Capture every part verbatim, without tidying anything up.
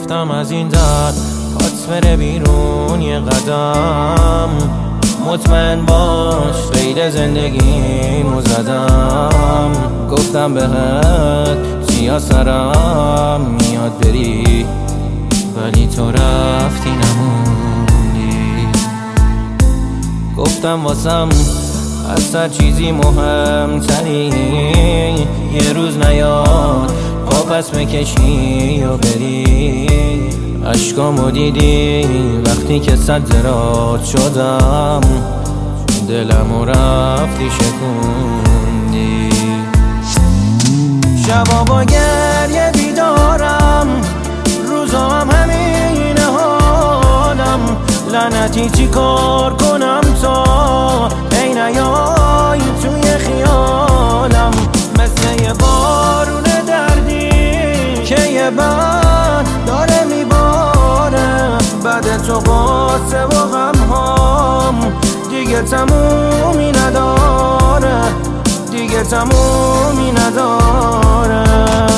گفتم از این در پات بره بیرون یه قدم، مطمئن باش غیر زندگیمو زدم. گفتم بهت چیا سرم میاد بری، ولی تو رفتی نموندی. گفتم واسم از هر چیزی مهمتری یه روز نیاد پا پس بکشی و بری. عشقامو دیدی وقتی که صد زراد شدم، دلمو رفتی شکوندی. شبا با گریه بیدارم، روزا هم همین حالم. لعنتی چی کار کنم تا ای نیای توی خیالم. مثل یه بارون دردی که یه بند داره میباره، بعد تو قصه و غمهام دیگه تمومی نداره، دیگه تمومی نداره.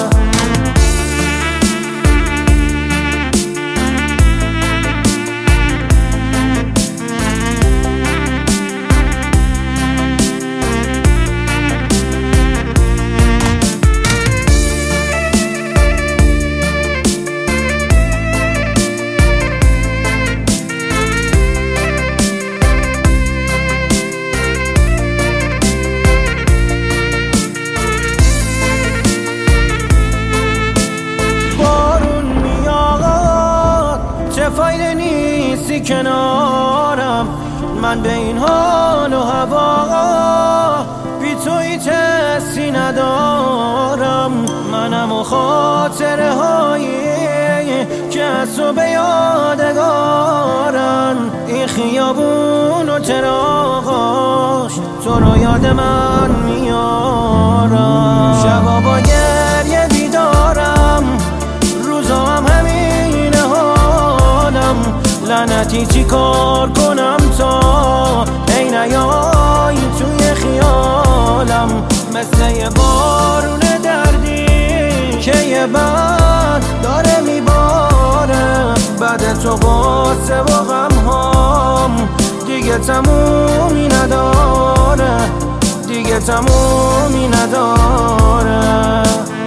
فایده نیستی کنارم، من به این حال و هوا بی توی تستی ندارم. منم و خاطره هایی که از تو به یادگارن. این خیابون و چراغاش تو رو یاد من میارم. شبا با گریه بیدارم، روزا هم همین حالم. لعنتی چی کار کنم تا ای نیای توی خیالم. مثل یه بارون دردی که یه بند داره میباره، بعد تو قصه و غمهام دیگه تمومی نداره، دیگه تمومی نداره.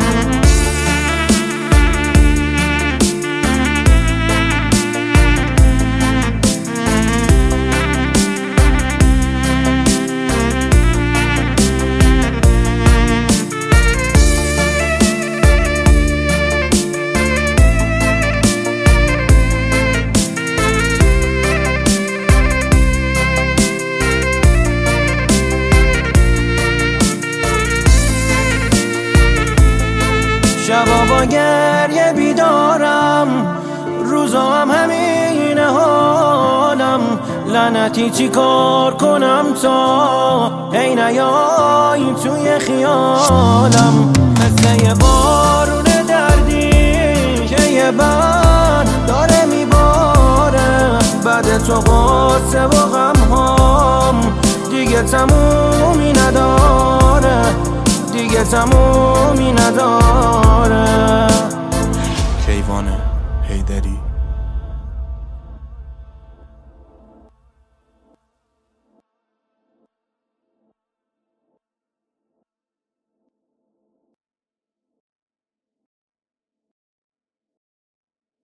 شبا با گریه بیدارم، روزا هم همین حالم. لعنتی چی کار کنم تا ای نیای توی خیالم. مثل یه بارون دردی که یه بند داره میباره، بعد تو قصه و غمهام دیگه تمومی نداره، دیگه تمومی نداره.